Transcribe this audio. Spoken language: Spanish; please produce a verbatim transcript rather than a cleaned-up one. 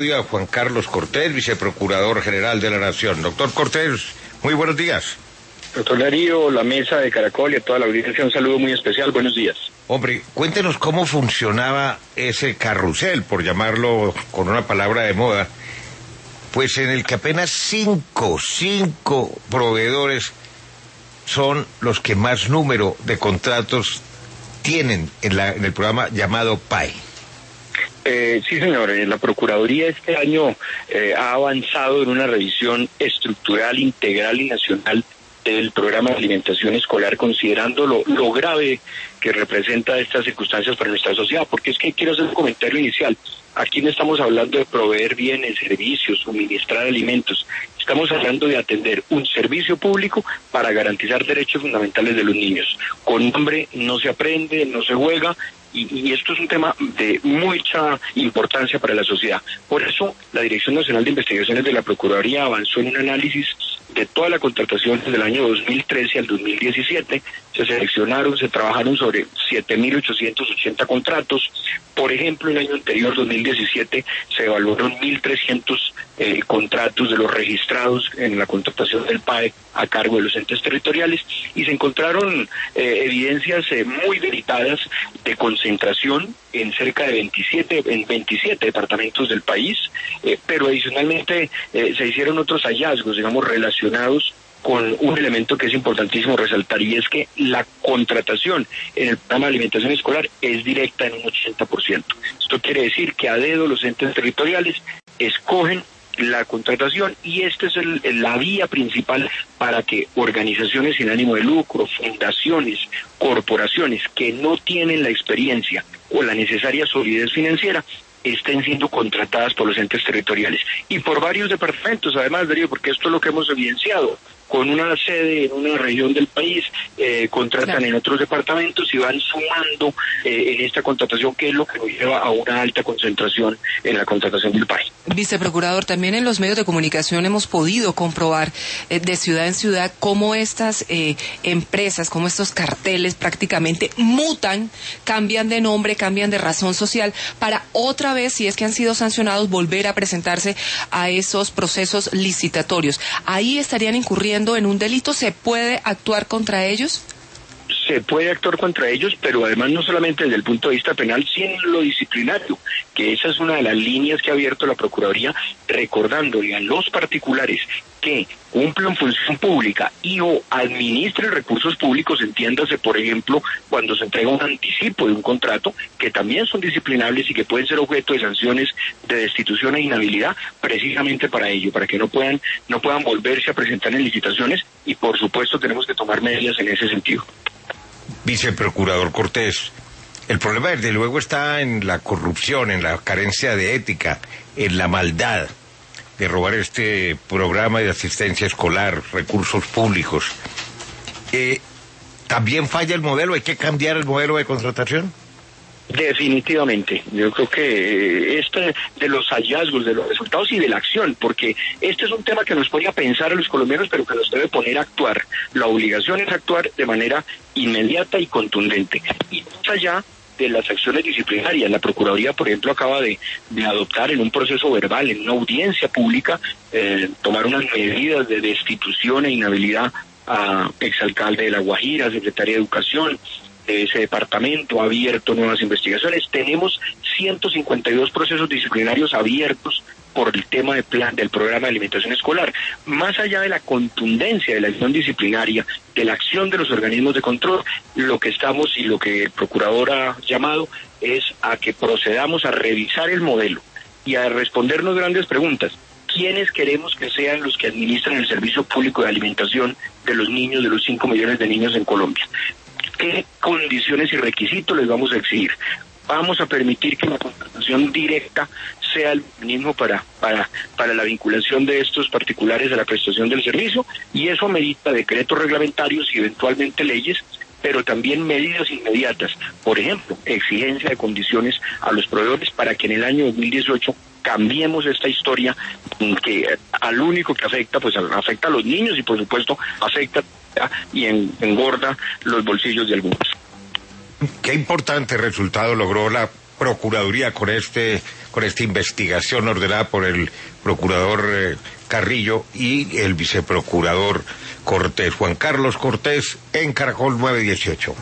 Juan Carlos Cortés, viceprocurador general de la Nación. Doctor Cortés, muy buenos días. Doctor Darío, la mesa de Caracol y a toda la audiencia, un saludo muy especial, buenos días. Hombre, cuéntenos cómo funcionaba ese carrusel, por llamarlo con una palabra de moda, pues en el que apenas cinco, cinco proveedores son los que más número de contratos tienen en, la, en el programa llamado P A E. Eh, sí, señor. La Procuraduría este año eh, ha avanzado en una revisión estructural, integral y nacional del programa de alimentación escolar, considerando lo, lo grave que representa estas circunstancias para nuestra sociedad, porque es que quiero hacer un comentario inicial. Aquí no estamos hablando de proveer bienes, servicios, suministrar alimentos. Estamos hablando de atender un servicio público para garantizar derechos fundamentales de los niños. Con hambre no se aprende, no se juega, y, y esto es un tema de mucha importancia para la sociedad. Por eso, la Dirección Nacional de Investigaciones de la Procuraduría avanzó en un análisis de toda la contratación desde el año dos mil trece al dos mil diecisiete. Se seleccionaron, se trabajaron sobre siete mil ochocientos ochenta contratos. Por ejemplo, el año anterior, dos mil diecisiete, se evaluaron mil trescientos eh, contratos de los registrados en la contratación del P A E a cargo de los entes territoriales, y se encontraron eh, evidencias eh, muy delicadas de concentración en cerca de veintisiete, en veintisiete departamentos del país, eh, pero adicionalmente eh, se hicieron otros hallazgos, digamos, relacionados con un elemento que es importantísimo resaltar, y es que la contratación en el programa de alimentación escolar es directa en un ochenta por ciento. Esto quiere decir que a dedo los entes territoriales escogen la contratación, y esta es el, la vía principal para que organizaciones sin ánimo de lucro, fundaciones, corporaciones que no tienen la experiencia o la necesaria solidez financiera estén siendo contratadas por los entes territoriales y por varios departamentos, además, Darío, porque esto es lo que hemos evidenciado. Con una sede en una región del país, eh, contratan claro. en otros departamentos y van sumando eh, en esta contratación, que es lo que nos lleva a una alta concentración en la contratación del país. Viceprocurador, también en los medios de comunicación hemos podido comprobar eh, de ciudad en ciudad cómo estas eh, empresas, cómo estos carteles prácticamente mutan, cambian de nombre, cambian de razón social, para otra vez, si es que han sido sancionados, volver a presentarse a esos procesos licitatorios. Ahí estarían incurriendo en un delito. ¿Se puede actuar contra ellos? Se puede actuar contra ellos, pero además no solamente desde el punto de vista penal, sino en lo disciplinario, que esa es una de las líneas que ha abierto la Procuraduría, recordándole a los particulares que cumplan función pública y o administren recursos públicos, entiéndase, por ejemplo, cuando se entrega un anticipo de un contrato, que también son disciplinables y que pueden ser objeto de sanciones de destitución e inhabilidad, precisamente para ello, para que no puedan, no puedan volverse a presentar en licitaciones, y por supuesto tenemos que tomar medidas en ese sentido. Viceprocurador Cortés, el problema desde luego está en la corrupción, en la carencia de ética, en la maldad de robar este programa de asistencia escolar, recursos públicos. Eh, ¿También falla el modelo? ¿Hay que cambiar el modelo de contratación? Definitivamente, yo creo que este de los hallazgos, de los resultados y de la acción, porque este es un tema que nos pone a pensar a los colombianos, pero que nos debe poner a actuar. La obligación es actuar de manera inmediata y contundente, y más allá de las acciones disciplinarias. La Procuraduría, por ejemplo, acaba de, de adoptar en un proceso verbal, en una audiencia pública, eh, tomar unas medidas de destitución e inhabilidad a exalcalde de La Guajira, secretaria de Educación. Ese departamento ha abierto nuevas investigaciones. Tenemos ciento cincuenta y dos procesos disciplinarios abiertos por el tema de plan del programa de alimentación escolar. Más allá de la contundencia de la acción disciplinaria, de la acción de los organismos de control, lo que estamos y lo que el procurador ha llamado es a que procedamos a revisar el modelo y a respondernos grandes preguntas. ¿Quiénes queremos que sean los que administran el servicio público de alimentación de los niños, de los cinco millones de niños en Colombia? ¿Qué condiciones y requisitos les vamos a exigir? Vamos a permitir que la contratación directa sea el mecanismo para, para, para la vinculación de estos particulares a la prestación del servicio, y eso amerita decretos reglamentarios y eventualmente leyes, pero también medidas inmediatas. Por ejemplo, exigencia de condiciones a los proveedores para que en el año dos mil dieciocho cambiemos esta historia que al único que afecta, pues afecta a los niños y por supuesto afecta y engorda los bolsillos de algunos. Qué importante resultado logró la Procuraduría con este con esta investigación ordenada por el procurador eh, Carrillo y el viceprocurador Cortés. Juan Carlos Cortés en Caracol nueve dieciocho.